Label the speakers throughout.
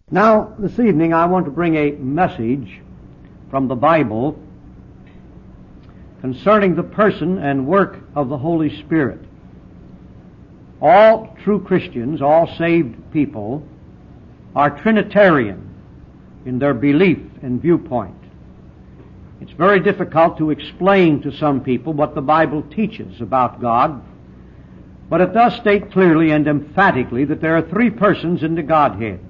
Speaker 1: Now, this evening I want to bring a message from the Bible concerning the person and work of the Holy Spirit. All true Christians, all saved people, are Trinitarian in their belief and viewpoint. It's very difficult to explain to some people what the Bible teaches about God, but it does state clearly and emphatically that there are three persons in the Godhead.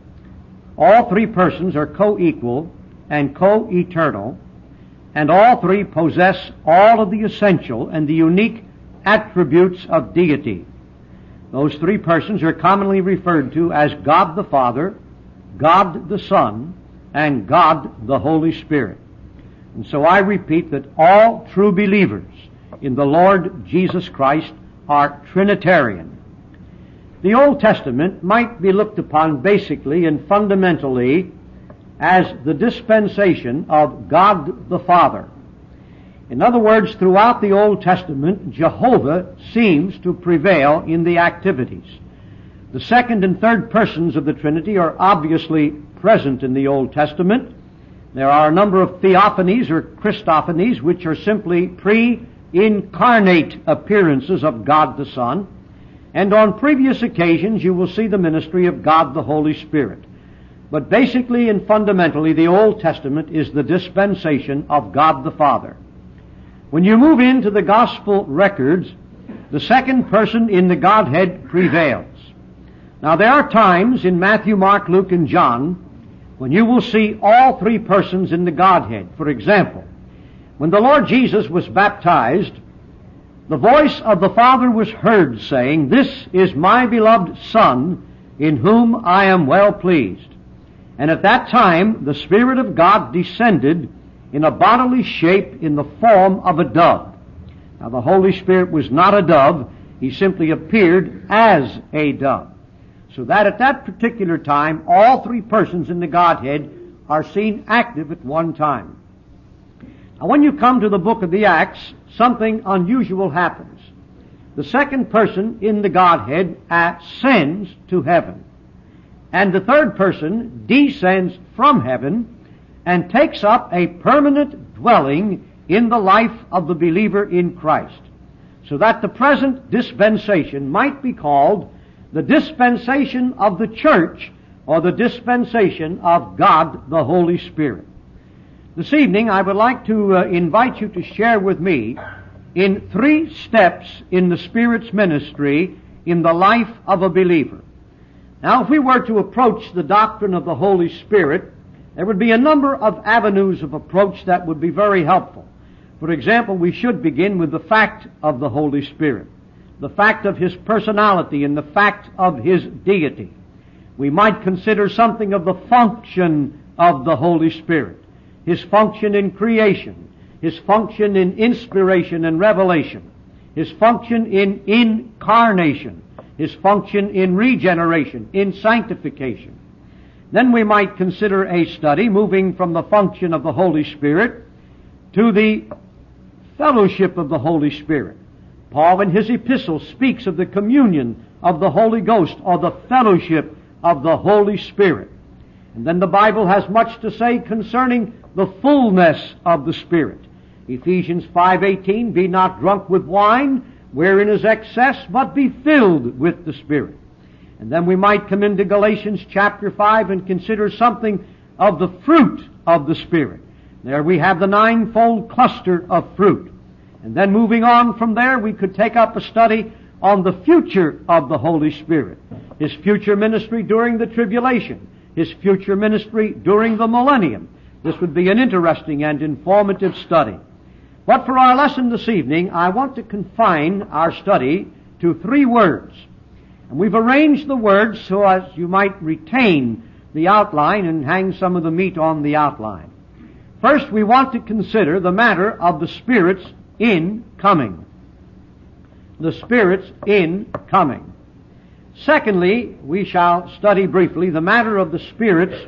Speaker 1: All three persons are co-equal and co-eternal, and all three possess all of the essential and the unique attributes of deity. Those three persons are commonly referred to as God the Father, God the Son, and God the Holy Spirit. And so I repeat that all true believers in the Lord Jesus Christ are Trinitarian. The Old Testament might be looked upon basically and fundamentally as the dispensation of God the Father. In other words, throughout the Old Testament, Jehovah seems to prevail in the activities. The second and third persons of the Trinity are obviously present in the Old Testament. There are a number of theophanies or Christophanies, which are simply pre-incarnate appearances of God the Son. And on previous occasions you will see the ministry of God the Holy Spirit. But basically and fundamentally the Old Testament is the dispensation of God the Father. When you move into the Gospel records, the second person in the Godhead prevails. Now there are times in Matthew, Mark, Luke, and John when you will see all three persons in the Godhead. For example, when the Lord Jesus was baptized, the voice of the Father was heard saying, "This is my beloved Son, in whom I am well pleased." And at that time, the Spirit of God descended in a bodily shape in the form of a dove. Now, the Holy Spirit was not a dove. He simply appeared as a dove. So that at that particular time, all three persons in the Godhead are seen active at one time. Now, when you come to the book of the Acts, something unusual happens. The second person in the Godhead ascends to heaven, and the third person descends from heaven and takes up a permanent dwelling in the life of the believer in Christ, so that the present dispensation might be called the dispensation of the church, or the dispensation of God the Holy Spirit. This evening I would like to invite you to share with me in 3 steps in the Spirit's ministry in the life of a believer. Now, if we were to approach the doctrine of the Holy Spirit, there would be a number of avenues of approach that would be very helpful. For example, we should begin with the fact of the Holy Spirit, the fact of His personality and the fact of His deity. We might consider something of the function of the Holy Spirit, His function in creation, His function in inspiration and revelation, His function in incarnation, His function in regeneration, in sanctification. Then we might consider a study moving from the function of the Holy Spirit to the fellowship of the Holy Spirit. Paul in his epistle speaks of the communion of the Holy Ghost, or the fellowship of the Holy Spirit. And then the Bible has much to say concerning the fullness of the Spirit. Ephesians 5:18, "Be not drunk with wine, wherein is excess, but be filled with the Spirit." And then we might come into Galatians chapter 5 and consider something of the fruit of the Spirit. There we have the 9-fold cluster of fruit. And then moving on from there, we could take up a study on the future of the Holy Spirit, His future ministry during the tribulation, His future ministry during the millennium. This would be an interesting and informative study. But for our lesson this evening, I want to confine our study to 3 words. And we've arranged the words so as you might retain the outline and hang some of the meat on the outline. First, we want to consider the matter of the Spirit's incoming. The Spirit's incoming. Secondly, we shall study briefly the matter of the Spirit's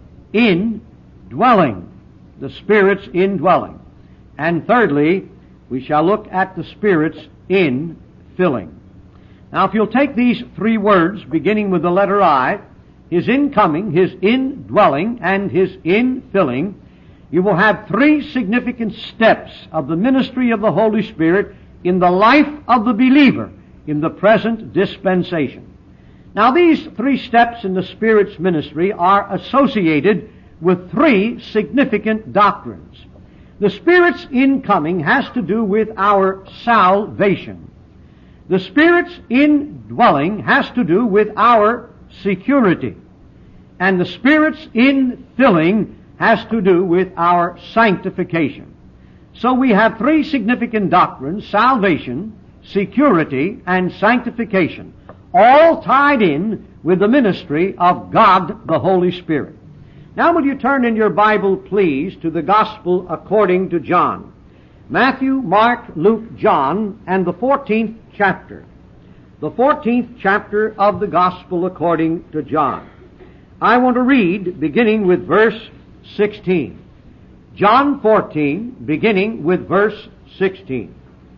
Speaker 1: indwelling. The Spirit's indwelling. And thirdly, we shall look at the Spirit's infilling. Now, if you'll take these 3 words, beginning with the letter I, His incoming, His indwelling, and His infilling, you will have three significant steps of the ministry of the Holy Spirit in the life of the believer in the present dispensation. Now, these three steps in the Spirit's ministry are associated with three significant doctrines. The Spirit's incoming has to do with our salvation. The Spirit's indwelling has to do with our security. And the Spirit's infilling has to do with our sanctification. So we have three significant doctrines: salvation, security, and sanctification, all tied in with the ministry of God the Holy Spirit. Now will you turn in your Bible, please, to the Gospel according to John. Matthew, Mark, Luke, John, and the 14th chapter. The 14th chapter of the Gospel according to John. I want to read beginning with verse 16. John 14, beginning with verse 16.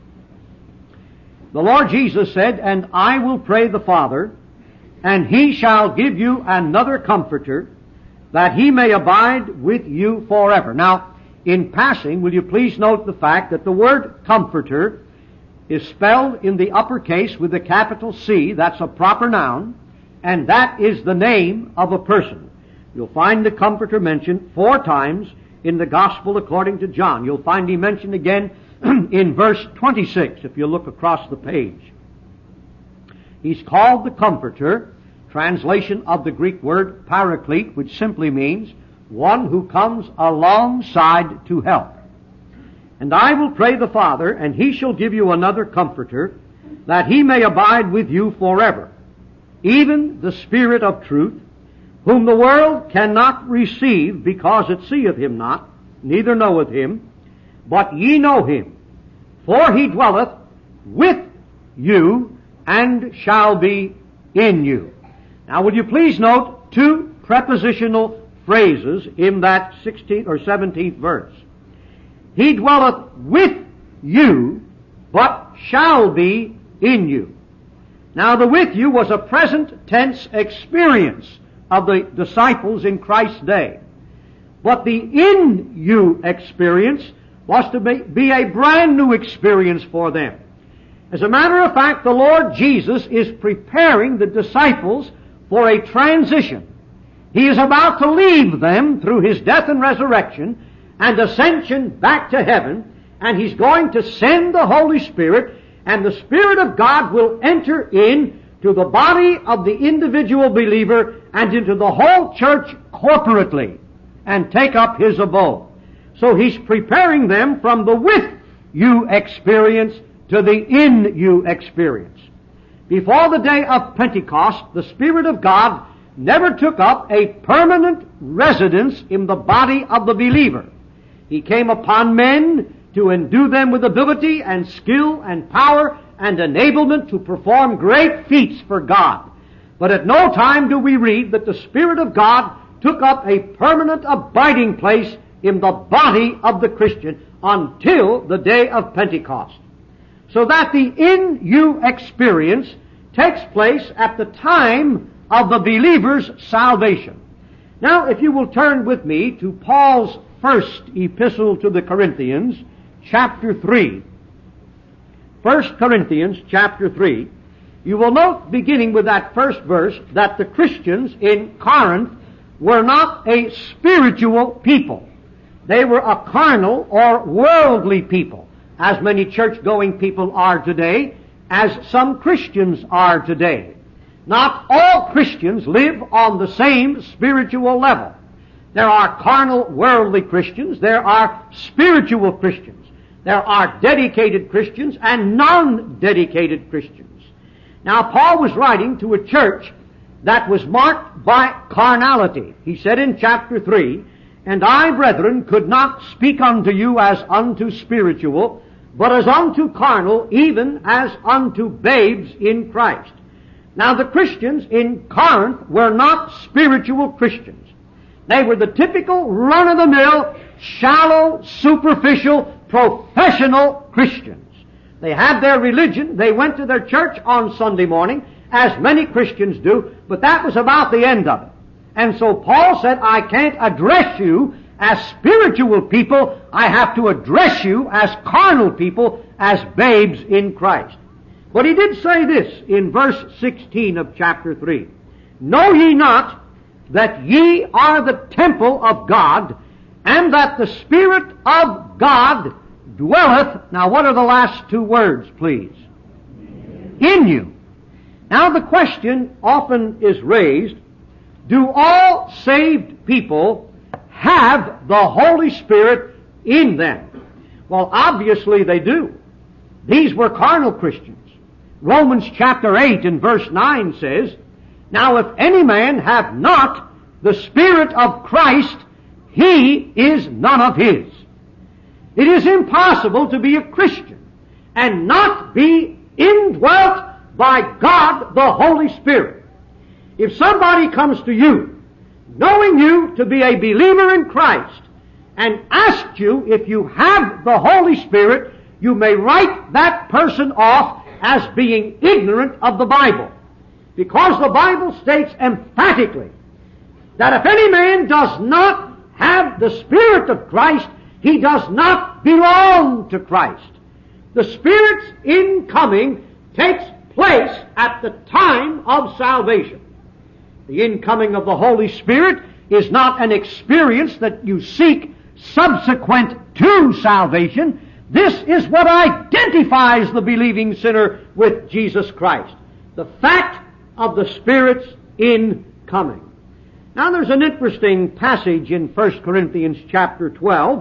Speaker 1: The Lord Jesus said, "And I will pray the Father, and He shall give you another Comforter, that He may abide with you forever." Now, in passing, will you please note the fact that the word Comforter is spelled in the uppercase with the capital C. That's a proper noun, and that is the name of a person. You'll find the Comforter mentioned 4 times in the Gospel according to John. You'll find He mentioned again in verse 26, if you look across the page. He's called the Comforter, translation of the Greek word Paraclete, which simply means one who comes alongside to help. "And I will pray the Father, and He shall give you another Comforter, that He may abide with you forever, even the Spirit of truth, whom the world cannot receive, because it seeth Him not, neither knoweth Him. But ye know Him, for He dwelleth with you, and shall be in you." Now will you please note 2 prepositional phrases in that 16th or 17th verse. He dwelleth with you, but shall be in you. Now the "with you" was a present tense experience of the disciples in Christ's day. But the "in you" experience was to be a brand new experience for them. As a matter of fact, the Lord Jesus is preparing the disciples for a transition. He is about to leave them through His death and resurrection and ascension back to heaven, and He's going to send the Holy Spirit, and the Spirit of God will enter into the body of the individual believer and into the whole church corporately and take up His abode. So He's preparing them from the "with you" experience to the "in you" experience. Before the day of Pentecost, the Spirit of God never took up a permanent residence in the body of the believer. He came upon men to endue them with ability and skill and power and enablement to perform great feats for God. But at no time do we read that the Spirit of God took up a permanent abiding place in the body of the Christian until the day of Pentecost. So that the "in you" experience takes place at the time of the believer's salvation. Now, if you will turn with me to Paul's first epistle to the Corinthians, chapter 3. 1 Corinthians, chapter 3. You will note, beginning with that first verse, that the Christians in Corinth were not a spiritual people. They were a carnal or worldly people, as many church-going people are today, as some Christians are today. Not all Christians live on the same spiritual level. There are carnal, worldly Christians. There are spiritual Christians. There are dedicated Christians and non-dedicated Christians. Now, Paul was writing to a church that was marked by carnality. He said in chapter 3, "And I, brethren, could not speak unto you as unto spiritual, but as unto carnal, even as unto babes in Christ." Now, the Christians in Corinth were not spiritual Christians. They were the typical run-of-the-mill, shallow, superficial, professional Christians. They had their religion. They went to their church on Sunday morning, as many Christians do, but that was about the end of it. And so Paul said, I can't address you as spiritual people. I have to address you as carnal people, as babes in Christ. But he did say this in verse 16 of chapter 3. Know ye not that ye are the temple of God, and that the Spirit of God dwelleth, now what are the last two words, please? In you. Now the question often is raised, do all saved people have the Holy Spirit in them? Well, obviously they do. These were carnal Christians. Romans chapter 8 and verse 9 says, Now if any man have not the Spirit of Christ, he is none of his. It is impossible to be a Christian and not be indwelt by God the Holy Spirit. If somebody comes to you, knowing you to be a believer in Christ, and asks you if you have the Holy Spirit, you may write that person off as being ignorant of the Bible. Because the Bible states emphatically that if any man does not have the Spirit of Christ, he does not belong to Christ. The Spirit's incoming takes place at the time of salvation. The incoming of the Holy Spirit is not an experience that you seek subsequent to salvation. This is what identifies the believing sinner with Jesus Christ. The fact of the Spirit's incoming. Now there's an interesting passage in 1 Corinthians chapter 12.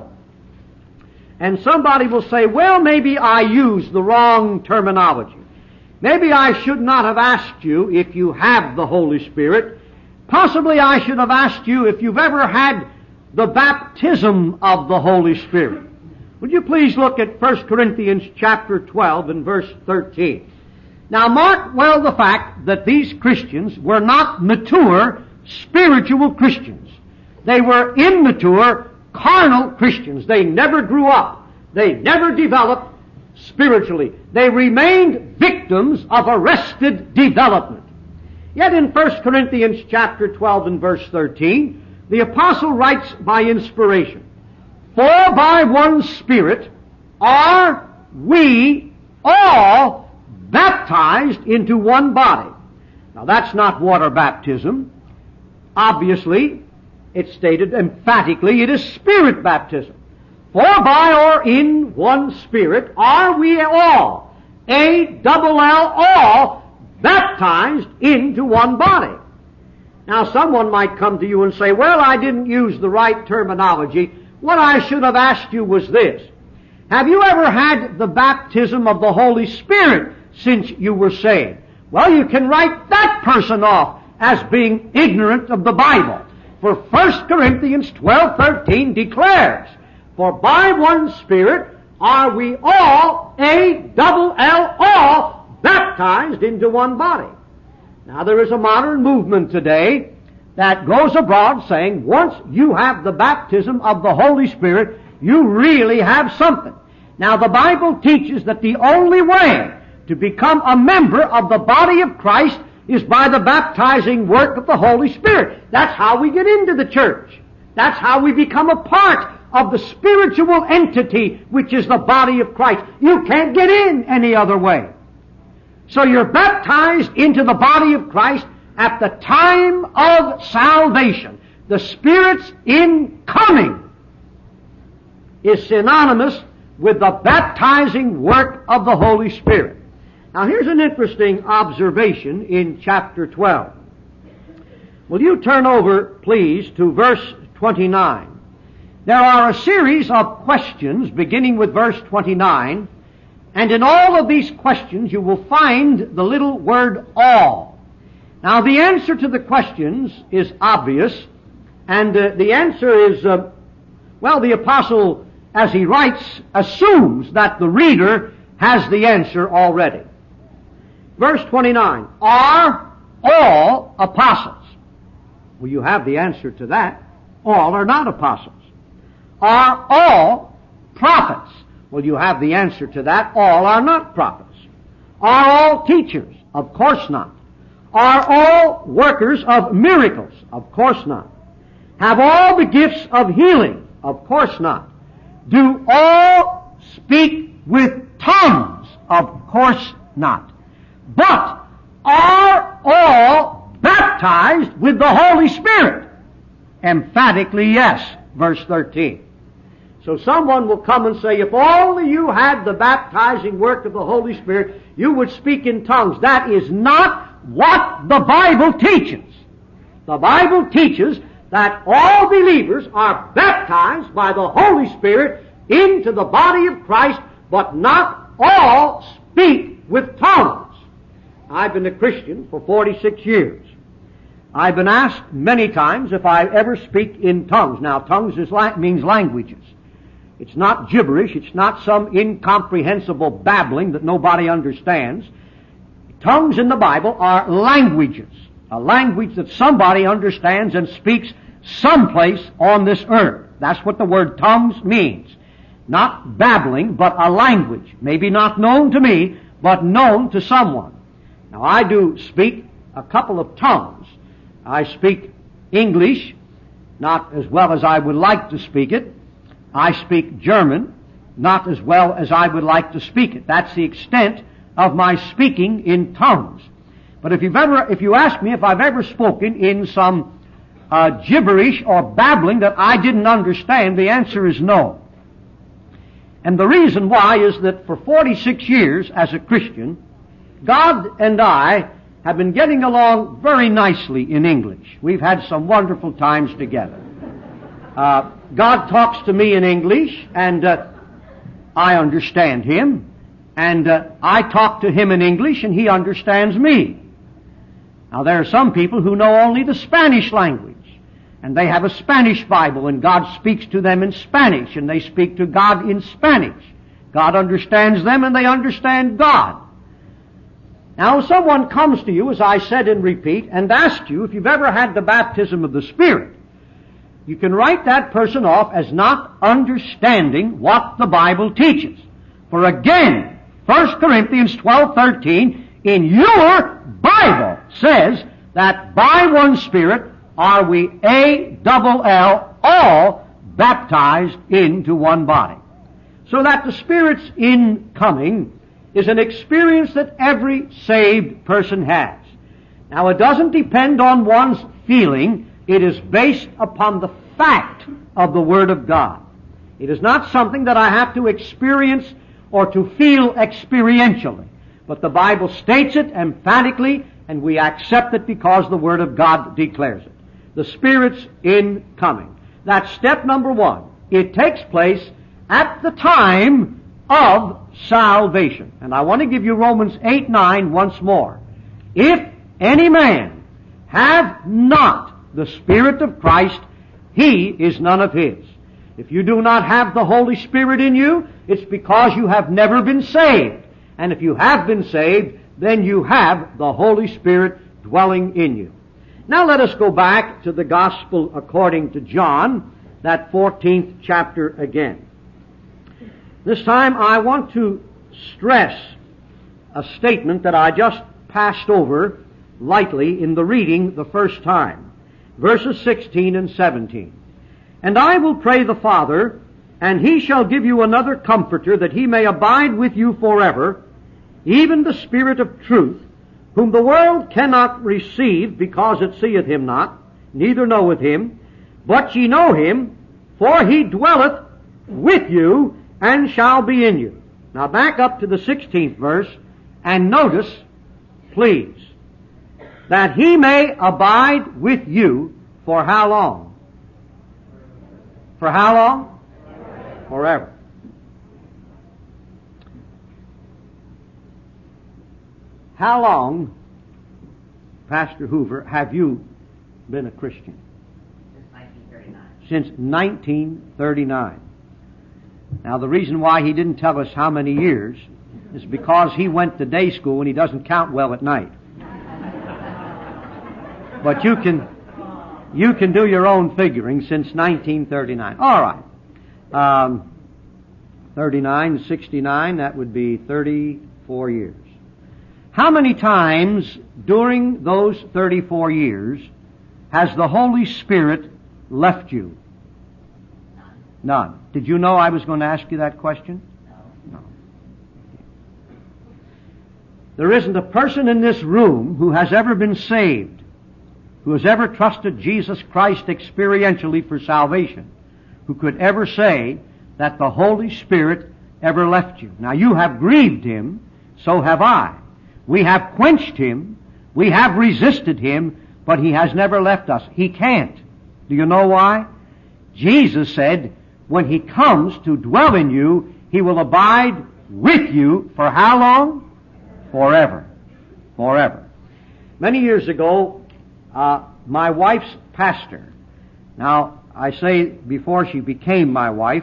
Speaker 1: And somebody will say, well, maybe I used the wrong terminology. Maybe I should not have asked you if you have the Holy Spirit. Possibly I should have asked you if you've ever had the baptism of the Holy Spirit. Would you please look at 1 Corinthians chapter 12 and verse 13. Now mark well the fact that these Christians were not mature spiritual Christians. They were immature carnal Christians. They never grew up. They never developed spiritually. They remained victims of arrested development. Yet in 1 Corinthians chapter 12 and verse 13, the apostle writes by inspiration, For by one Spirit are we all baptized into one body. Now that's not water baptism. Obviously, it's stated emphatically, it is Spirit baptism. For by or in one Spirit are we all, A-double-L, all, baptized into one body. Now someone might come to you and say, well, I didn't use the right terminology. What I should have asked you was this. Have you ever had the baptism of the Holy Spirit since you were saved? Well, you can write that person off as being ignorant of the Bible. For 1 Corinthians 12:13 declares, For by one Spirit are we all, A-double-L, all, baptized into one body. Now there is a modern movement today that goes abroad saying once you have the baptism of the Holy Spirit, you really have something. Now the Bible teaches that the only way to become a member of the body of Christ is by the baptizing work of the Holy Spirit. That's how we get into the church. That's how we become a part of the spiritual entity which is the body of Christ. You can't get in any other way. So you're baptized into the body of Christ at the time of salvation. The Spirit's incoming is synonymous with the baptizing work of the Holy Spirit. Now here's an interesting observation in chapter 12. Will you turn over, please, to verse 29. There are a series of questions beginning with verse 29, and in all of these questions you will find the little word all. Now the answer to the questions is obvious, and the answer is, the apostle, as he writes, assumes that the reader has the answer already. Verse 29, are all apostles? Well, you have the answer to that. All are not apostles. Are all prophets? Well, you have the answer to that. All are not prophets. Are all teachers? Of course not. Are all workers of miracles? Of course not. Have all the gifts of healing? Of course not. Do all speak with tongues? Of course not. But are all baptized with the Holy Spirit? Emphatically yes. Verse 13. So someone will come and say, if only you had the baptizing work of the Holy Spirit, you would speak in tongues. That is not what the Bible teaches. The Bible teaches that all believers are baptized by the Holy Spirit into the body of Christ, but not all speak with tongues. I've been a Christian for 46 years. I've been asked many times if I ever speak in tongues. Now, tongues means languages. It's not gibberish. It's not some incomprehensible babbling that nobody understands. Tongues in the Bible are languages. A language that somebody understands and speaks someplace on this earth. That's what the word tongues means. Not babbling, but a language. Maybe not known to me, but known to someone. Now, I do speak a couple of tongues. I speak English, not as well as I would like to speak it. I speak German, not as well as I would like to speak it. That's the extent of my speaking in tongues. But if you ask me if I've ever spoken in some gibberish or babbling that I didn't understand, the answer is no. And the reason why is that for 46 years as a Christian, God and I have been getting along very nicely in English. We've had some wonderful times together. God talks to me in English, and I understand Him. And I talk to Him in English, and He understands me. Now, there are some people who know only the Spanish language, and they have a Spanish Bible, and God speaks to them in Spanish, and they speak to God in Spanish. God understands them, and they understand God. Now, if someone comes to you, as I said and repeat, and asks you if you've ever had the baptism of the Spirit, you can write that person off as not understanding what the Bible teaches. For again, 1 Corinthians 12:13, in your Bible says that by one Spirit are we all baptized into one body. So that the Spirit's incoming is an experience that every saved person has. Now, it doesn't depend on one's feeling. It is based upon the fact of the Word of God. It is not something that I have to experience or to feel experientially. But the Bible states it emphatically, and we accept it because the Word of God declares it. The Spirit's incoming. That's step number one. It takes place at the time of salvation. And I want to give you Romans 8:9 once more. If any man have not the Spirit of Christ, he is none of His. If you do not have the Holy Spirit in you, it's because you have never been saved. And if you have been saved, then you have the Holy Spirit dwelling in you. Now let us go back to the Gospel according to John, that 14th chapter again. This time I want to stress a statement that I just passed over lightly in the reading the first time. Verses 16 and 17. And I will pray the Father, and He shall give you another Comforter, that He may abide with you forever, even the Spirit of truth, whom the world cannot receive, because it seeth Him not, neither knoweth Him. But ye know Him, for He dwelleth with you, and shall be in you. Now back up to the 16th verse, and notice, please, that He may abide with you for how long? For how long? Forever. How long, Pastor Hoover, have you been a Christian? Since 1939. Now, the reason why he didn't tell us how many years is because he went to day school and he doesn't count well at night. But you can do your own figuring since 1939. All right. 39, 69, that would be 34 years. How many times during those 34 years has the Holy Spirit left you? None. Did you know I was going to ask you that question? No. There isn't a person in this room who has ever been saved, who has ever trusted Jesus Christ experientially for salvation, who could ever say that the Holy Spirit ever left you. Now, you have grieved Him, so have I. We have quenched Him, we have resisted Him, but He has never left us. He can't. Do you know why? Jesus said, when He comes to dwell in you, He will abide with you for how long? Forever. Forever. Many years ago, my wife's pastor, now I say before she became my wife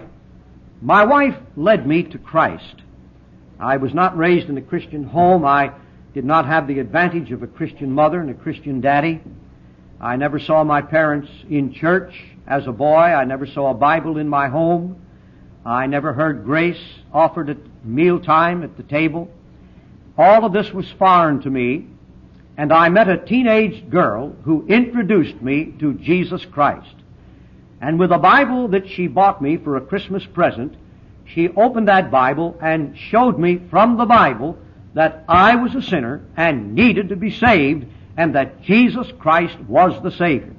Speaker 1: led me to Christ. I was not raised in a Christian home. I did not have the advantage of a Christian mother and a Christian daddy. I never saw my parents in church as a boy. I never saw a Bible in my home. I never heard grace offered at mealtime at the table. All of this was foreign to me, and I met a teenage girl who introduced me to Jesus Christ. And with a Bible that she bought me for a Christmas present, she opened that Bible and showed me from the Bible that I was a sinner and needed to be saved, and that Jesus Christ was the Savior.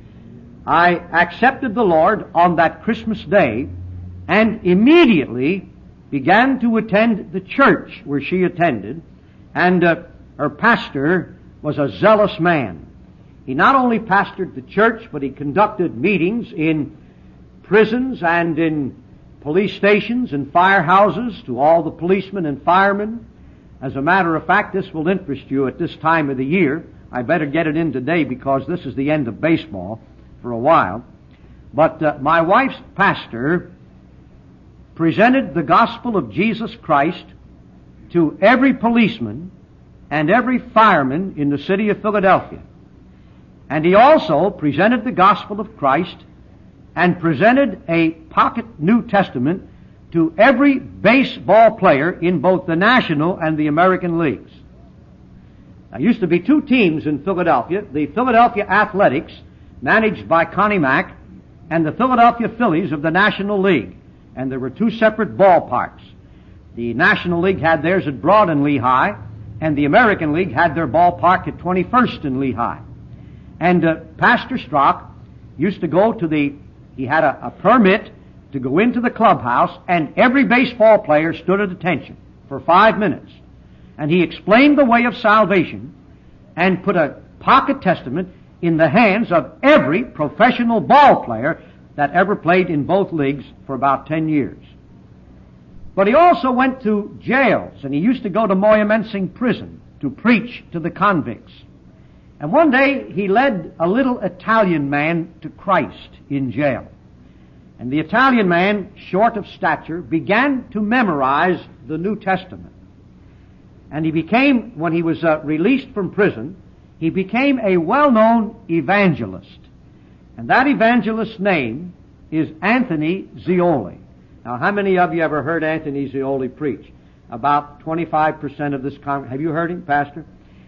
Speaker 1: I accepted the Lord on that Christmas day and immediately began to attend the church where she attended, and her pastor was a zealous man. He not only pastored the church, but he conducted meetings in prisons and in police stations and firehouses to all the policemen and firemen. As a matter of fact, this will interest you at this time of the year. I better get it in today because this is the end of baseball for a while. But my wife's pastor presented the gospel of Jesus Christ to every policeman and every fireman in the city of Philadelphia. And he also presented the gospel of Christ and presented a pocket New Testament to every baseball player in both the National and the American leagues. There used to be two teams in Philadelphia, the Philadelphia Athletics, managed by Connie Mack, and the Philadelphia Phillies of the National League. And there were two separate ballparks. The National League had theirs at Broad and Lehigh, and the American League had their ballpark at 21st and Lehigh. And Pastor Strock used to go to he had a permit to go into the clubhouse, and every baseball player stood at attention for 5 minutes. And he explained the way of salvation and put a pocket testament in the hands of every professional ball player that ever played in both leagues for about 10 years. But he also went to jails, and he used to go to Moyamensing prison to preach to the convicts. And one day he led a little Italian man to Christ in jail. And the Italian man, short of stature, began to memorize the New Testament. And he became, when he was released from prison, he became a well-known evangelist. And that evangelist's name is Anthony Zioli. Now, how many of you ever heard Anthony Zioli preach? About 25% of this congregation. Have you heard him, Pastor?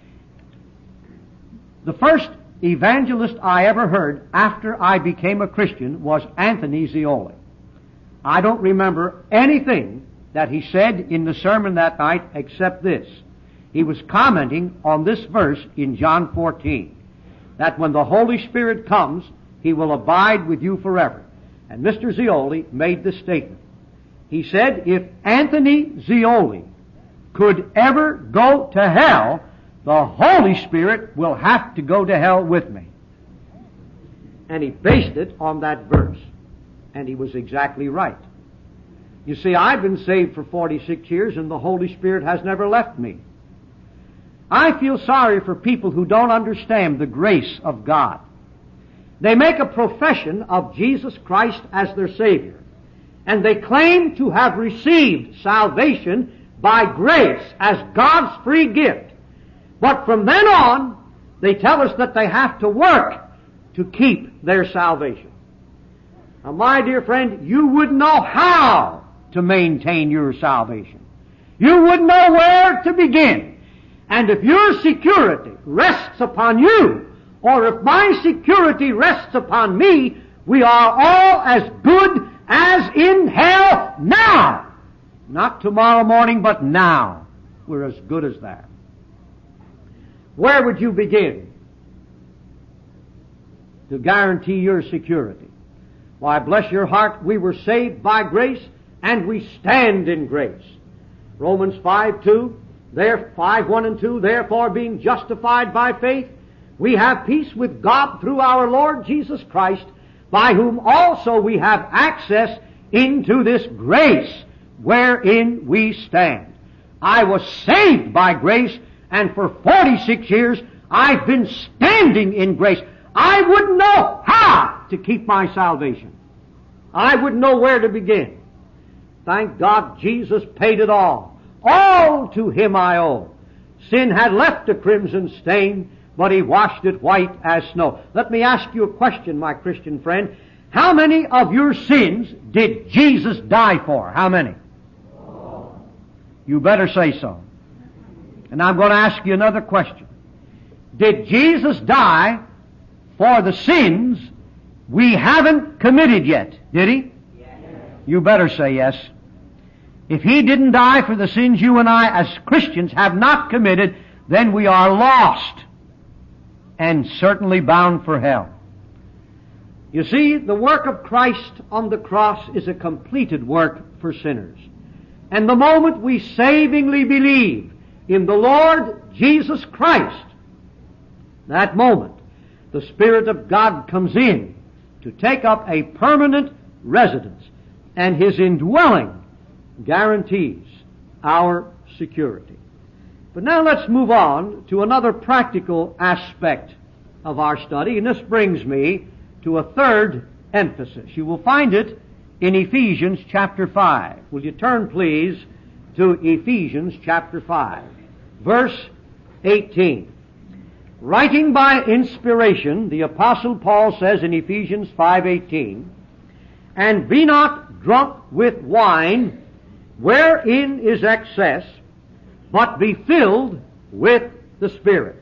Speaker 1: The first evangelist I ever heard after I became a Christian was Anthony Zioli. I don't remember anything that he said in the sermon that night except this. He was commenting on this verse in John 14, that when the Holy Spirit comes, He will abide with you forever. And Mr. Zioli made this statement. He said, if Anthony Zioli could ever go to hell, the Holy Spirit will have to go to hell with me. And he based it on that verse. And he was exactly right. You see, I've been saved for 46 years and the Holy Spirit has never left me. I feel sorry for people who don't understand the grace of God. They make a profession of Jesus Christ as their Savior, and they claim to have received salvation by grace as God's free gift. But from then on, they tell us that they have to work to keep their salvation. Now, my dear friend, you wouldn't know how to maintain your salvation. You wouldn't know where to begin. And if your security rests upon you, or if my security rests upon me, we are all as good as in hell now. Not tomorrow morning, but now. We're as good as that. Where would you begin to guarantee your security? Why, bless your heart, we were saved by grace, and we stand in grace. Romans 5:2, 5:1 and 2, therefore being justified by faith, we have peace with God through our Lord Jesus Christ, by whom also we have access into this grace wherein we stand. I was saved by grace, and for 46 years I've been standing in grace. I wouldn't know how to keep my salvation. I wouldn't know where to begin. Thank God Jesus paid it all. All to Him I owe. Sin had left a crimson stain, but He washed it white as snow. Let me ask you a question, my Christian friend. How many of your sins did Jesus die for? How many? You better say so. And I'm going to ask you another question. Did Jesus die for the sins we haven't committed yet? Did He? Yes. You better say yes. If He didn't die for the sins you and I as Christians have not committed, then we are lost and certainly bound for hell. You see, the work of Christ on the cross is a completed work for sinners. And the moment we savingly believe in the Lord Jesus Christ, that moment, the Spirit of God comes in to take up a permanent residence, and His indwelling guarantees our security. But now let's move on to another practical aspect of our study, and this brings me to a third emphasis. You will find it in Ephesians chapter 5. Will you turn, please, to Ephesians chapter 5, verse 18. Writing by inspiration, the Apostle Paul says in Ephesians 5:18, "And be not drunk with wine, wherein is excess, but be filled with the Spirit."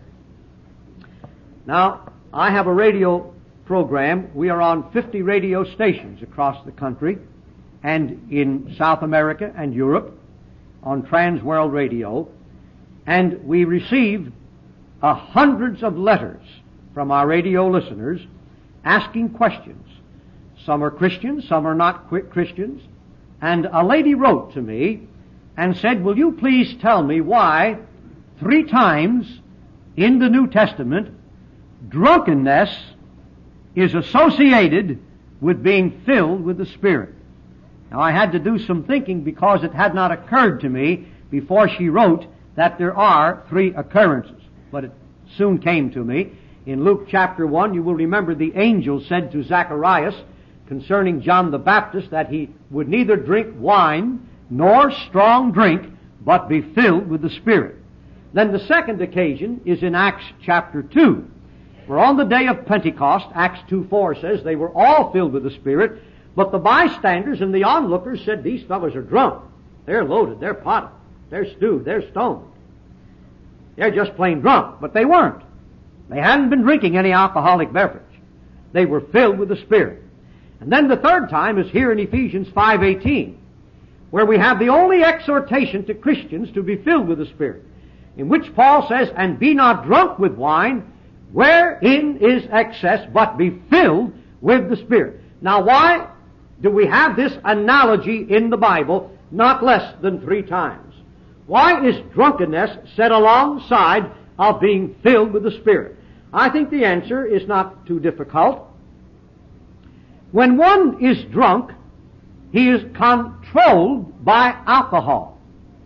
Speaker 1: Now, I have a radio program. We are on 50 radio stations across the country and in South America and Europe on Trans World Radio, and we receive hundreds of letters from our radio listeners asking questions. Some are Christians, some are not Christians. And a lady wrote to me and said, "Will you please tell me why 3 times in the New Testament drunkenness is associated with being filled with the Spirit?" Now, I had to do some thinking because it had not occurred to me before she wrote that there are 3 occurrences. But it soon came to me. In Luke chapter 1, you will remember the angel said to Zacharias concerning John the Baptist that he would neither drink wine nor strong drink, but be filled with the Spirit. Then the second occasion is in Acts chapter 2. For on the day of Pentecost, Acts 2:4 says, they were all filled with the Spirit, but the bystanders and the onlookers said, "These fellows are drunk. They're loaded. They're potted. They're stewed. They're stoned. They're just plain drunk." But they weren't. They hadn't been drinking any alcoholic beverage. They were filled with the Spirit. And then the third time is here in Ephesians 5:18, where we have the only exhortation to Christians to be filled with the Spirit, in which Paul says, "And be not drunk with wine, wherein is excess, but be filled with the Spirit." Now, why do we have this analogy in the Bible not less than 3 times? Why is drunkenness set alongside of being filled with the Spirit? I think the answer is not too difficult. When one is drunk, he is controlled by alcohol.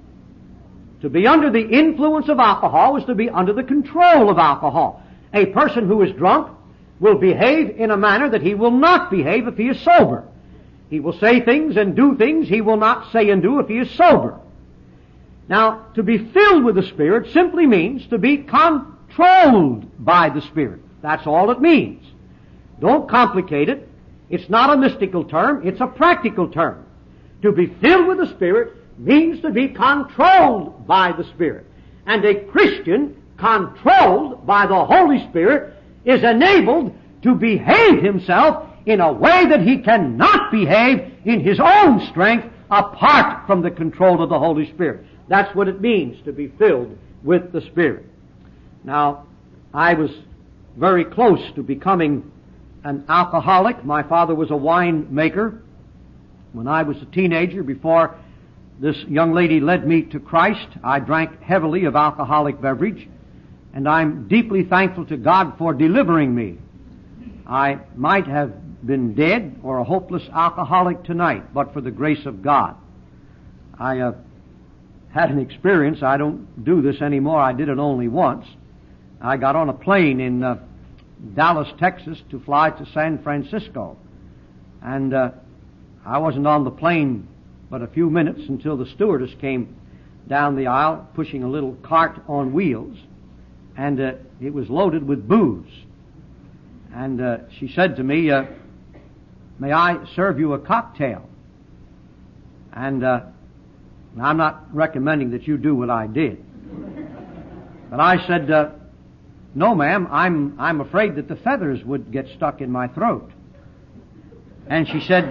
Speaker 1: To be under the influence of alcohol is to be under the control of alcohol. A person who is drunk will behave in a manner that he will not behave if he is sober. He will say things and do things he will not say and do if he is sober. Now, to be filled with the Spirit simply means to be controlled by the Spirit. That's all it means. Don't complicate it. It's not a mystical term, it's a practical term. To be filled with the Spirit means to be controlled by the Spirit. And a Christian controlled by the Holy Spirit is enabled to behave himself in a way that he cannot behave in his own strength apart from the control of the Holy Spirit. That's what it means to be filled with the Spirit. Now, I was very close to becoming an alcoholic. My father was a wine maker. When I was a teenager, before this young lady led me to Christ, I drank heavily of alcoholic beverage, and I'm deeply thankful to God for delivering me. I might have been dead or a hopeless alcoholic tonight, but for the grace of God. I had an experience. I don't do this anymore. I did it only once. I got on a plane in Dallas, Texas, to fly to San Francisco. And I wasn't on the plane but a few minutes until the stewardess came down the aisle pushing a little cart on wheels, and it was loaded with booze. And she said to me, "May I serve you a cocktail?" And I'm not recommending that you do what I did. But I said, "No, ma'am, I'm afraid that the feathers would get stuck in my throat." And she said,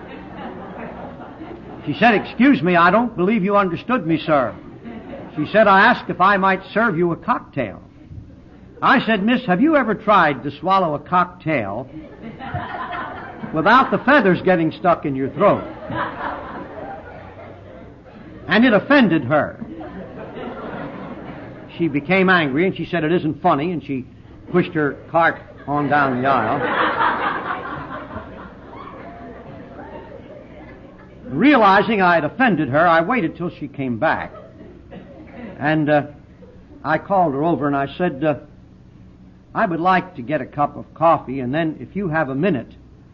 Speaker 1: "Excuse me, I don't believe you understood me, sir." She said, "I asked if I might serve you a cocktail." I said, "Miss, have you ever tried to swallow a cocktail without the feathers getting stuck in your throat?" And it offended her. She became angry, and she said, "It isn't funny," and she pushed her cart on down the aisle. Realizing I had offended her, I waited till she came back. And I called her over and I said, "I would like to get a cup of coffee, and then if you have a minute,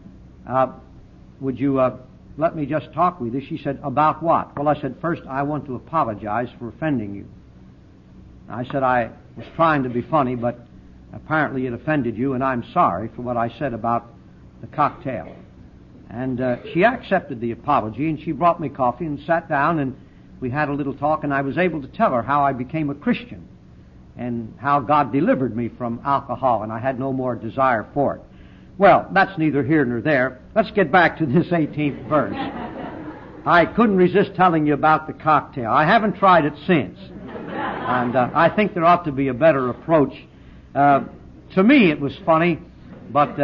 Speaker 1: would you let me just talk with you?" She said, "About what?" Well, I said, "First, I want to apologize for offending you." I said I was trying to be funny, but apparently it offended you, and I'm sorry for what I said about the cocktail. And she accepted the apology, and she brought me coffee and sat down, and we had a little talk, and I was able to tell her how I became a Christian and how God delivered me from alcohol, and I had no more desire for it. Well, that's neither here nor there. Let's get back to this 18th verse. I couldn't resist telling you about the cocktail. I haven't tried it since. And I think there ought to be a better approach. To me it was funny, but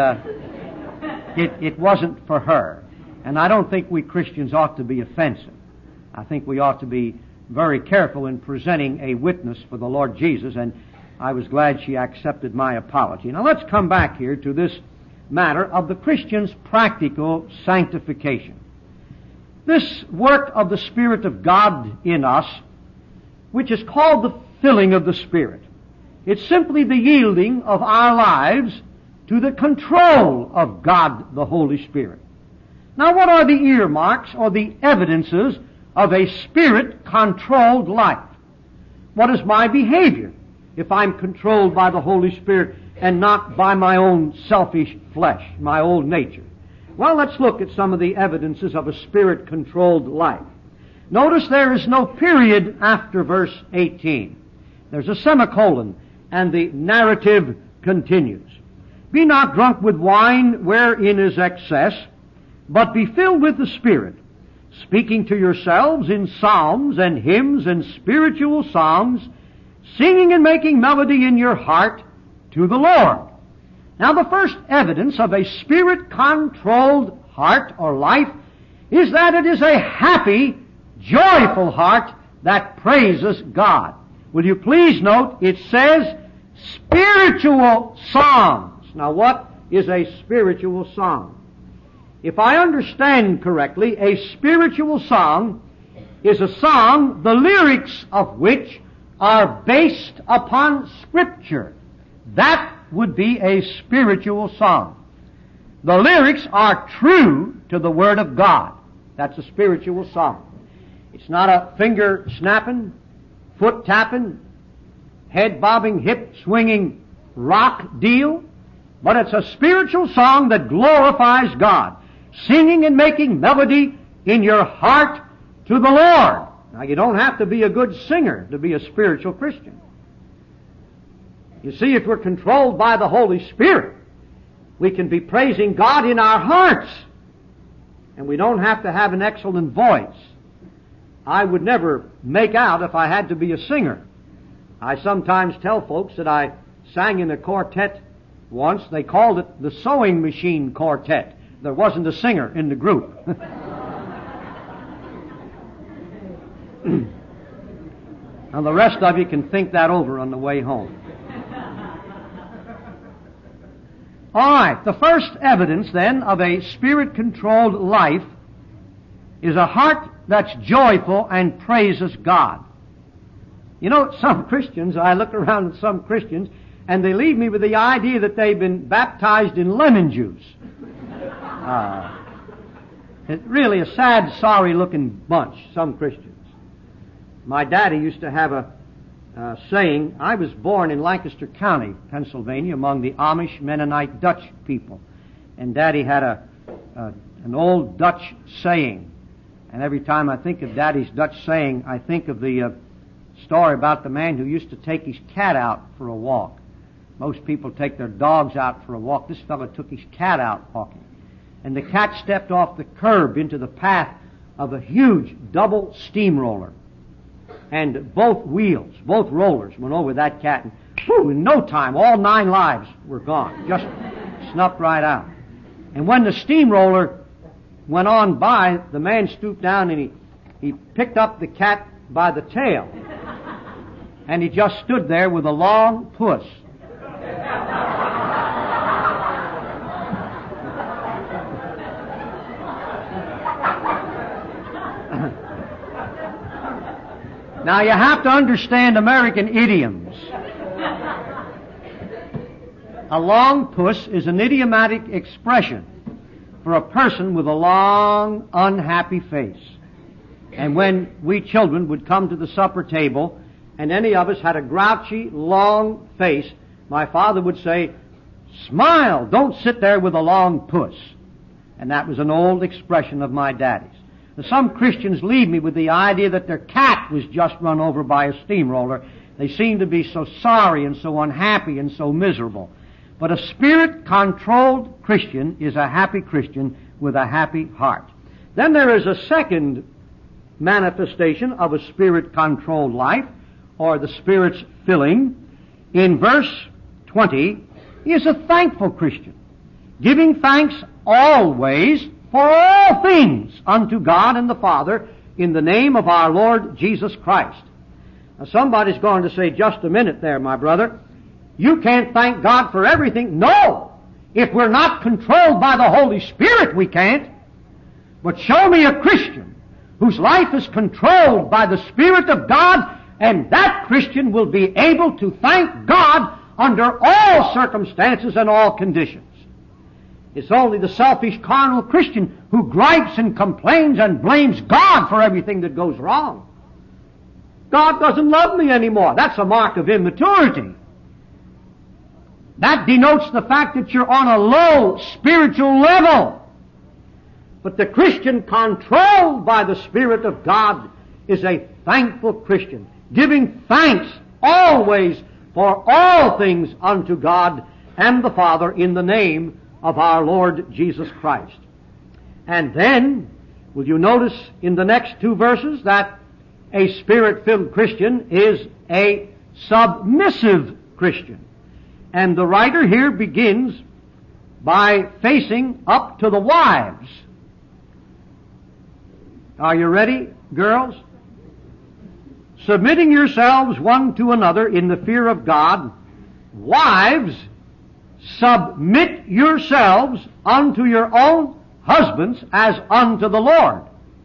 Speaker 1: it wasn't for her. And I don't think we Christians ought to be offensive. I think we ought to be very careful in presenting a witness for the Lord Jesus, and I was glad she accepted my apology. Now let's come back here to this matter of the Christian's practical sanctification. This work of the Spirit of God in us, which is called the filling of the Spirit, it's simply the yielding of our lives to the control of God the Holy Spirit. Now, what are the earmarks or the evidences of a Spirit-controlled life? What is my behavior if I'm controlled by the Holy Spirit and not by my own selfish flesh, my old nature? Well, let's look at some of the evidences of a Spirit-controlled life. Notice there is no period after verse 18. There's a semicolon, and the narrative continues. "Be not drunk with wine wherein is excess, but be filled with the Spirit, speaking to yourselves in psalms and hymns and spiritual songs, singing and making melody in your heart to the Lord." Now, the first evidence of a Spirit-controlled heart or life is that it is a happy, joyful heart that praises God. Will you please note, it says spiritual songs. Now, what is a spiritual song? If I understand correctly, a spiritual song is a song, the lyrics of which are based upon Scripture. That would be a spiritual song. The lyrics are true to the Word of God. That's a spiritual song. It's not a finger-snapping, foot-tapping, head-bobbing, hip-swinging rock deal, but it's a spiritual song that glorifies God, singing and making melody in your heart to the Lord. Now, you don't have to be a good singer to be a spiritual Christian. You see, if we're controlled by the Holy Spirit, we can be praising God in our hearts. And we don't have to have an excellent voice. I would never make out if I had to be a singer. I sometimes tell folks that I sang in a quartet once. They called it the Sewing Machine Quartet. There wasn't a singer in the group. Now the rest of you can think that over on the way home. All right, the first evidence then of a Spirit-controlled life is a heart that's joyful and praises God. You know, some Christians, I look around at some Christians, and they leave me with the idea that they've been baptized in lemon juice. It's really a sad, sorry-looking bunch, some Christians. My daddy used to have a saying. I was born in Lancaster County, Pennsylvania, among the Amish Mennonite Dutch people. And Daddy had an old Dutch saying. And every time I think of Daddy's Dutch saying, I think of the story about the man who used to take his cat out for a walk. Most people take their dogs out for a walk. This fellow took his cat out walking. And the cat stepped off the curb into the path of a huge double steamroller. And both wheels, both rollers went over that cat. And whew, in no time, all 9 lives were gone. Just snuffed right out. And when the steamroller went on by, the man stooped down and he picked up the cat by the tail. And he just stood there with a long puss. Now you have to understand American idioms. A long puss is an idiomatic expression for a person with a long, unhappy face. And when we children would come to the supper table and any of us had a grouchy, long face, my father would say, "Smile, don't sit there with a long puss." And that was an old expression of my daddy's. Now, some Christians leave me with the idea that their cat was just run over by a steamroller. They seem to be so sorry and so unhappy and so miserable. But a Spirit-controlled Christian is a happy Christian with a happy heart. Then there is a second manifestation of a Spirit-controlled life, or the Spirit's filling. In verse 20, he is a thankful Christian, giving thanks always for all things unto God and the Father in the name of our Lord Jesus Christ. Now somebody's going to say, just a minute there, my brother. You can't thank God for everything. No! If we're not controlled by the Holy Spirit, we can't. But show me a Christian whose life is controlled by the Spirit of God, and that Christian will be able to thank God under all circumstances and all conditions. It's only the selfish carnal Christian who gripes and complains and blames God for everything that goes wrong. God doesn't love me anymore. That's a mark of immaturity. That denotes the fact that you're on a low spiritual level. But the Christian controlled by the Spirit of God is a thankful Christian, giving thanks always for all things unto God and the Father in the name of our Lord Jesus Christ. And then, will you notice in the next 2 verses that a Spirit-filled Christian is a submissive Christian. And the writer here begins by facing up to the wives. Are you ready, girls? Submitting yourselves one to another in the fear of God. Wives, submit yourselves unto your own husbands as unto the Lord.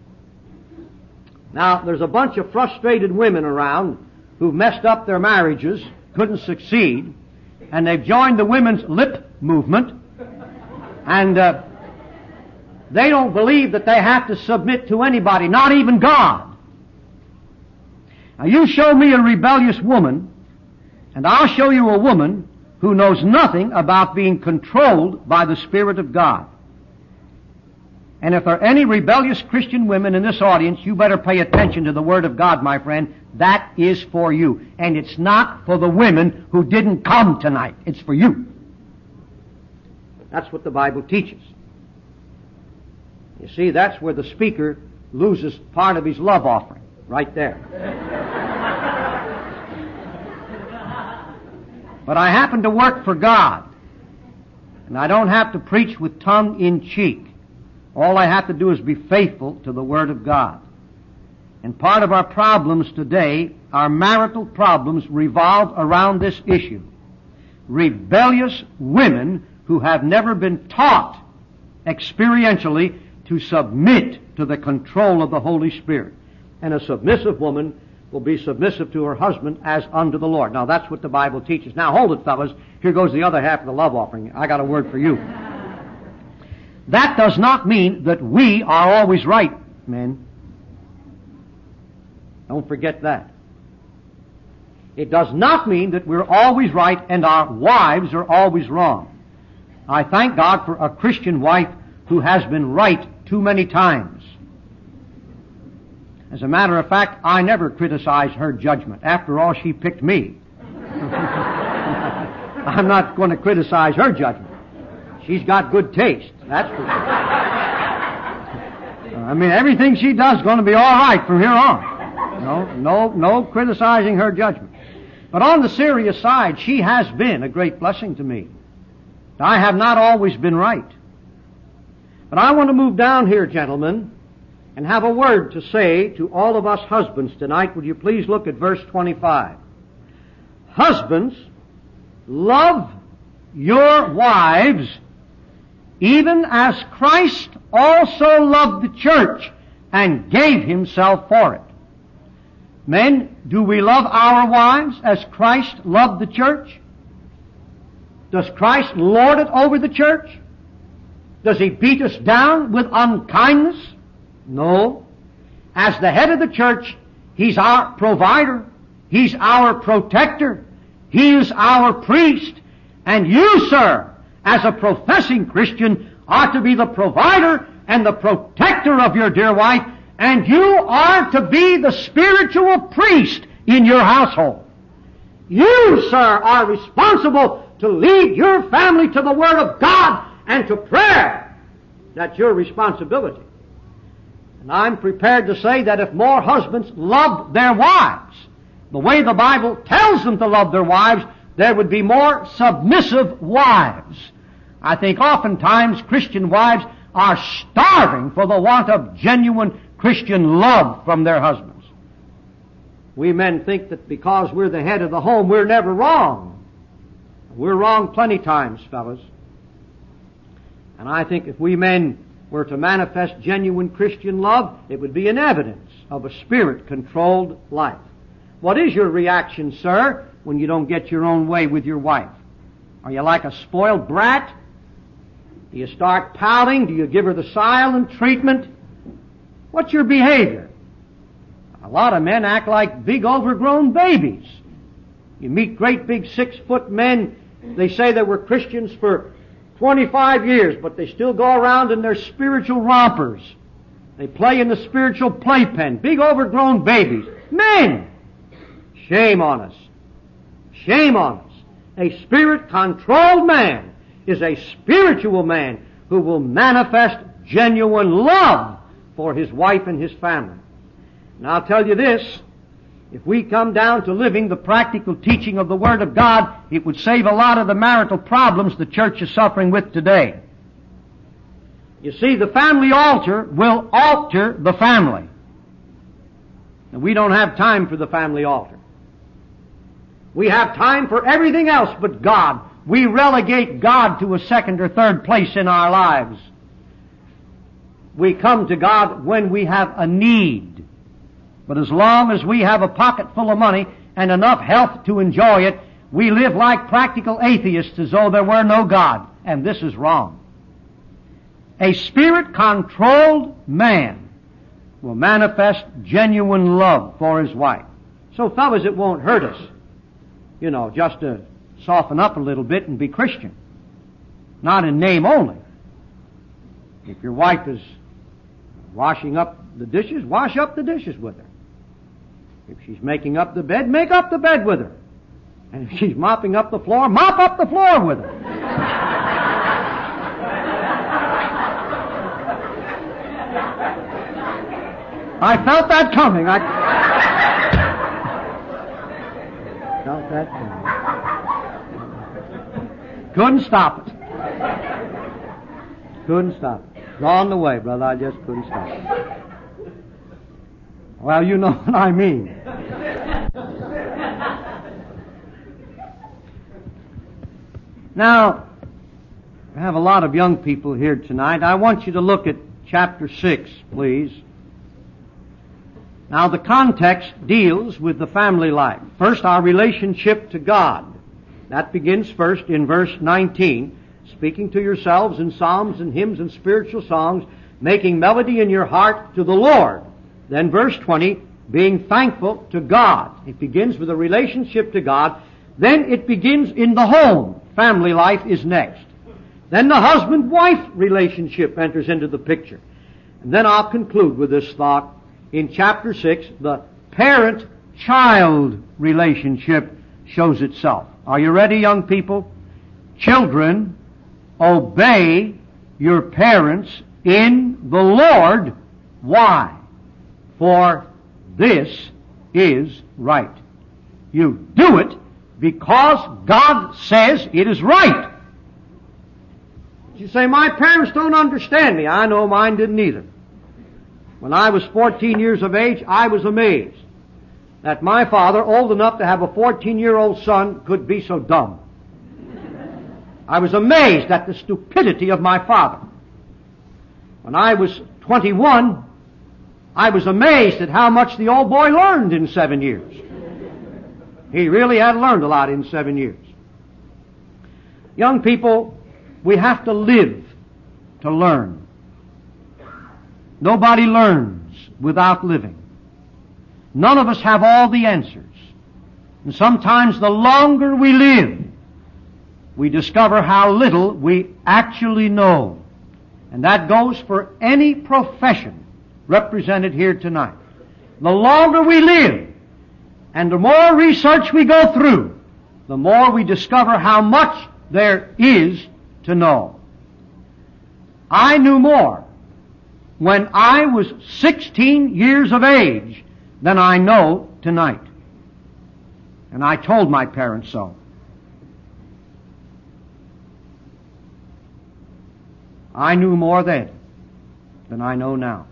Speaker 1: Now, there's a bunch of frustrated women around who've messed up their marriages, couldn't succeed, and they've joined the women's lip movement, and they don't believe that they have to submit to anybody, not even God. Now, you show me a rebellious woman, and I'll show you a woman who knows nothing about being controlled by the Spirit of God. And if there are any rebellious Christian women in this audience, you better pay attention to the Word of God, my friend. That is for you. And it's not for the women who didn't come tonight. It's for you. That's what the Bible teaches. You see, that's where the speaker loses part of his love offering. Right there. But I happen to work for God. And I don't have to preach with tongue in cheek. All I have to do is be faithful to the Word of God. And part of our problems today, our marital problems, revolve around this issue. Rebellious women who have never been taught experientially to submit to the control of the Holy Spirit. And a submissive woman will be submissive to her husband as unto the Lord. Now that's what the Bible teaches. Now hold it, fellas. Here goes the other half of the love offering. I got a word for you. That does not mean that we are always right, men. Don't forget that. It does not mean that we're always right and our wives are always wrong. I thank God for a Christian wife who has been right too many times. As a matter of fact, I never criticize her judgment. After all, she picked me. I'm not going to criticize her judgment. She's got good taste, that's for sure. I mean, everything she does is going to be all right from here on. No criticizing her judgment. But on the serious side, she has been a great blessing to me. I have not always been right. But I want to move down here, gentlemen, and have a word to say to all of us husbands tonight. Would you please look at verse 25? Husbands, love your wives, even as Christ also loved the church and gave himself for it. Men, do we love our wives as Christ loved the church? Does Christ lord it over the church? Does he beat us down with unkindness? No. As the head of the church, he's our provider. He's our protector. He is our priest. And you, sir, as a professing Christian, are to be the provider and the protector of your dear wife, and you are to be the spiritual priest in your household. You, sir, are responsible to lead your family to the Word of God and to prayer. That's your responsibility. And I'm prepared to say that if more husbands loved their wives the way the Bible tells them to love their wives, there would be more submissive wives. I think oftentimes Christian wives are starving for the want of genuine Christian love from their husbands. We men think that because we're the head of the home, we're never wrong. We're wrong plenty times, fellas. And I think if we men were to manifest genuine Christian love, it would be an evidence of a Spirit-controlled life. What is your reaction, sir, when you don't get your own way with your wife? Are you like a spoiled brat? Do you start pouting? Do you give her the silent treatment? What's your behavior? A lot of men act like big overgrown babies. You meet great big 6-foot men, they say they were Christians for 25 years, but they still go around in their spiritual rompers. They play in the spiritual playpen. Big overgrown babies. Men! Shame on us. Shame on us. A Spirit-controlled man is a spiritual man who will manifest genuine love for his wife and his family. And I'll tell you this, if we come down to living the practical teaching of the Word of God, it would save a lot of the marital problems the church is suffering with today. You see, the family altar will alter the family. And we don't have time for the family altar. We have time for everything else but God. We relegate God to a second or third place in our lives. We come to God when we have a need. But as long as we have a pocket full of money and enough health to enjoy it, we live like practical atheists as though there were no God. And this is wrong. A Spirit-controlled man will manifest genuine love for his wife. So fellas, it won't hurt us, just to soften up a little bit and be Christian. Not in name only. If your wife is washing up the dishes, wash up the dishes with her. If she's making up the bed, make up the bed with her. And if she's mopping up the floor, mop up the floor with her. I felt that coming. I felt that coming. Couldn't stop it. Couldn't stop it. It's on the way, brother. I just couldn't stop it. Well, you know what I mean. Now, I have a lot of young people here tonight. I want you to look at chapter 6, please. Now, the context deals with the family life. First, our relationship to God. That begins first in verse 19. Speaking to yourselves in psalms and hymns and spiritual songs, making melody in your heart to the Lord. Then verse 20, being thankful to God. It begins with a relationship to God. Then it begins in the home. Family life is next. Then the husband-wife relationship enters into the picture. And then I'll conclude with this thought. In chapter 6, the parent-child relationship shows itself. Are you ready, young people? Children, obey your parents in the Lord. Why? For this is right. You do it because God says it is right. You say, my parents don't understand me. I know mine didn't either. When I was 14 years of age, I was amazed that my father, old enough to have a 14-year-old son, could be so dumb. I was amazed at the stupidity of my father. When I was 21, I was amazed at how much the old boy learned in 7 years. He really had learned a lot in 7 years. Young people, we have to live to learn. Nobody learns without living. None of us have all the answers. And sometimes the longer we live, we discover how little we actually know. And that goes for any profession represented here tonight. The longer we live, and the more research we go through, the more we discover how much there is to know. I knew more when I was 16 years of age than I know tonight. And I told my parents so. I knew more then than I know now.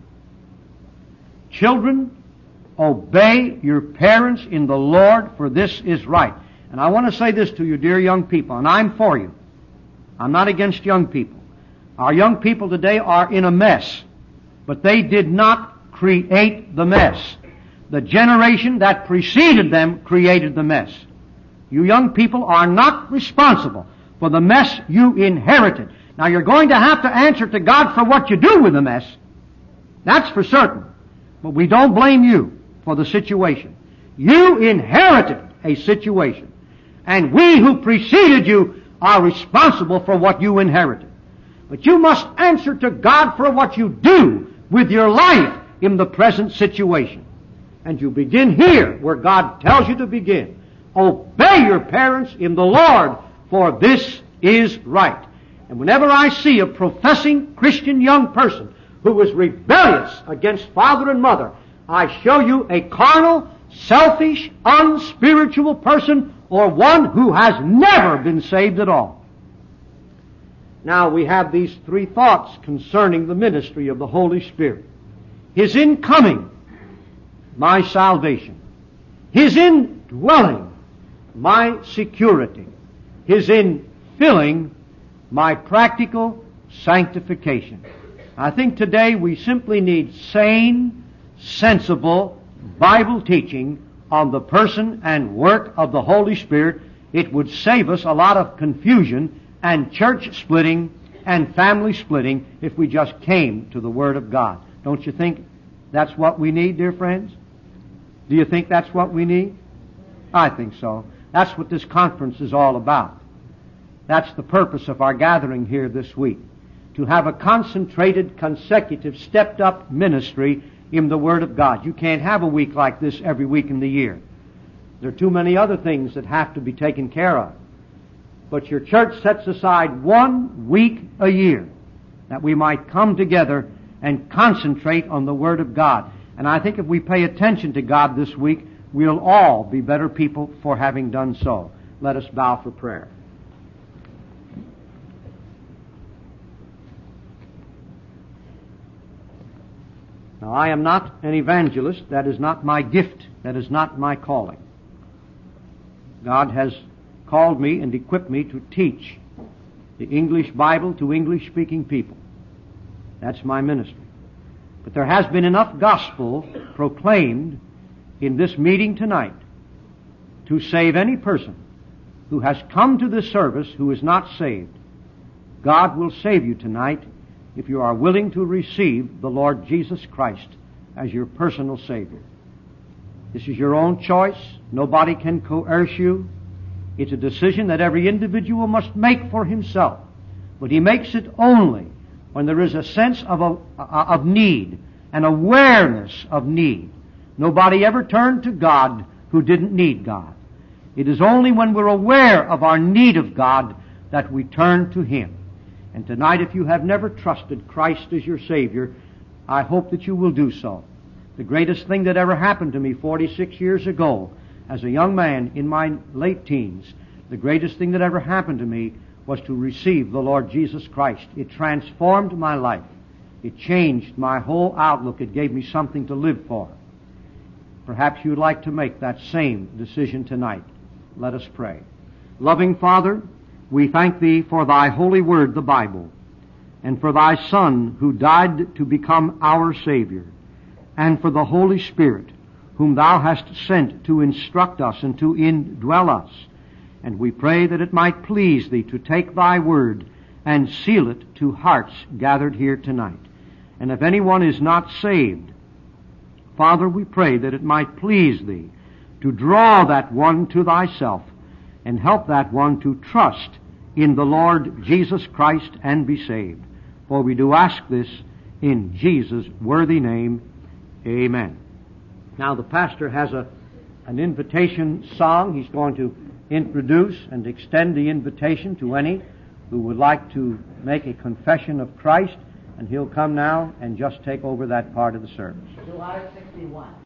Speaker 1: Children, obey your parents in the Lord, for this is right. And I want to say this to you, dear young people, and I'm for you. I'm not against young people. Our young people today are in a mess, but they did not create the mess. The generation that preceded them created the mess. You young people are not responsible for the mess you inherited. Now, you're going to have to answer to God for what you do with the mess. That's for certain. But we don't blame you for the situation. You inherited a situation. And we who preceded you are responsible for what you inherited. But you must answer to God for what you do with your life in the present situation. And you begin here where God tells you to begin. Obey your parents in the Lord, for this is right. And whenever I see a professing Christian young person who is rebellious against father and mother, I show you a carnal, selfish, unspiritual person, or one who has never been saved at all. Now we have these three thoughts concerning the ministry of the Holy Spirit. His incoming, my salvation. His indwelling, my security. His infilling, my practical sanctification. I think today we simply need sane, sensible Bible teaching on the person and work of the Holy Spirit. It would save us a lot of confusion and church splitting and family splitting if we just came to the Word of God. Don't you think that's what we need, dear friends? Do you think that's what we need? I think so. That's what this conference is all about. That's the purpose of our gathering here this week. to have a concentrated, consecutive, stepped-up ministry in the Word of God. You can't have a week like this every week in the year. There are too many other things that have to be taken care of. But your church sets aside 1 week a year that we might come together and concentrate on the Word of God. And I think if we pay attention to God this week, we'll all be better people for having done so. Let us bow for prayer. Now, I am not an evangelist. That is not my gift. That is not my calling. God has called me and equipped me to teach the English Bible to English-speaking people. That's my ministry. But there has been enough gospel proclaimed in this meeting tonight to save any person who has come to this service who is not saved. God will save you tonight if you are willing to receive the Lord Jesus Christ as your personal Savior. This is your own choice. Nobody can coerce you. It's a decision that every individual must make for himself. But he makes it only when there is a sense of need, an awareness of need. Nobody ever turned to God who didn't need God. It is only when we're aware of our need of God that we turn to Him. And tonight, if you have never trusted Christ as your Savior, I hope that you will do so. The greatest thing that ever happened to me 46 years ago, as a young man in my late teens, the greatest thing that ever happened to me was to receive the Lord Jesus Christ. It transformed my life. It changed my whole outlook. It gave me something to live for. Perhaps you'd like to make that same decision tonight. Let us pray. Loving Father, we thank Thee for Thy holy word, the Bible, and for Thy Son who died to become our Savior, and for the Holy Spirit whom Thou hast sent to instruct us and to indwell us. And we pray that it might please Thee to take Thy word and seal it to hearts gathered here tonight. And if anyone is not saved, Father, we pray that it might please Thee to draw that one to Thyself and help that one to trust in the Lord Jesus Christ and be saved. For we do ask this in Jesus' worthy name. Amen. Now the pastor has an invitation song. He's going to introduce and extend the invitation to any who would like to make a confession of Christ, and he'll come now and just take over that part of the service.
Speaker 2: July 61.